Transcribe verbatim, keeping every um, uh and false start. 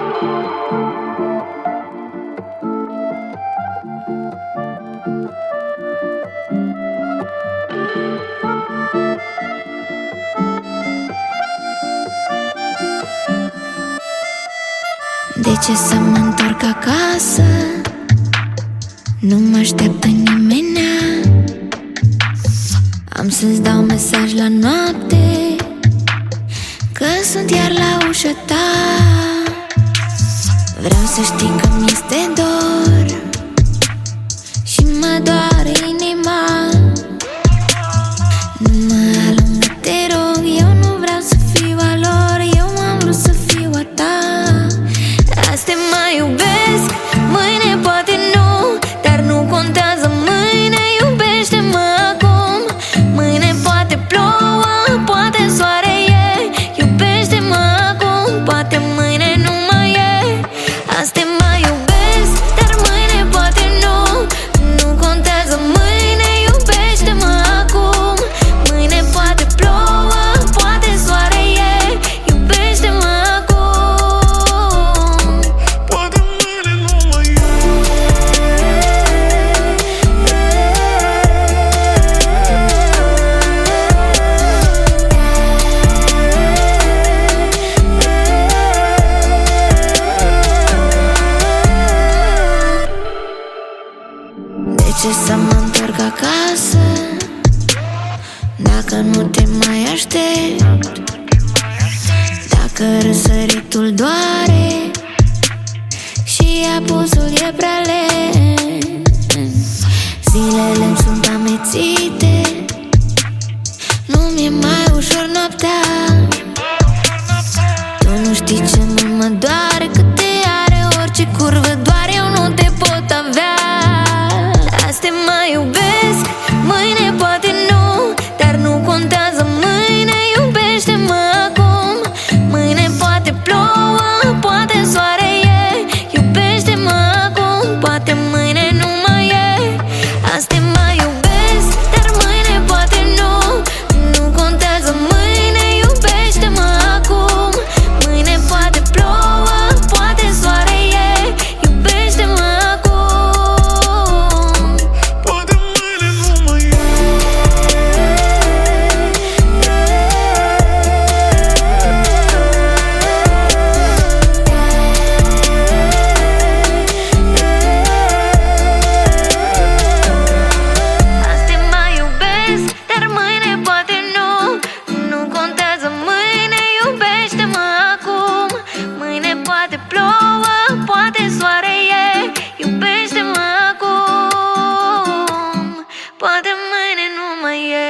De ce să mă întorc acasă? Nu mă așteaptă nimenea. Am să-ți dau mesaj la noapte că sunt iar la ușa ta. Vreau să știi că mi-este dor și mă doare inima. Nu mă alungă, te rog, eu nu vreau să fiu a lor, eu am vrut să fiu a ta. Azi te mai iubesc, mâine poate nu, dar nu contează mâine, iubește-mă acum. Mâine poate plouă, poate soare e, iubește-mă acum, poate mâine nu mai e. Azi te mai iubesc, dar mâine poate nu, nu contează mâine, iubește-mă acum. Mâine poate plouă, poate soare e, iubește-mă acum. Poate mâine nu mai e. De ce să mă întorc acasă dacă nu te mai aștept? Dacă răsăritul doare și apusul e prea lent, zilele-mi sunt amețite, nu mi-e mai ușor noaptea. Tu nu știi ce mult mă doare, cât te are orice curvă, doar eu nu te pot avea. Azi te mai iubesc, mâine poate nu, dar nu contează mâine, iubește-mă acum. Mâine poate plouă, poate soare e, iubește-mă acum, poate mâine nu mai e. Azi te mai iubesc, dar mâine poate nu, nu contează mâine, iubește-mă acum. Mâine poate plouă, poate soare e, iubește-mă acum. Poate mâine nu mai e. Azi te mai iubesc, dar mâine poate nu, nu contează mâine, iubește-mă acum. Mâine poate plouă, poate soare e, iubește-mă acum. Poate mâine nu mai e.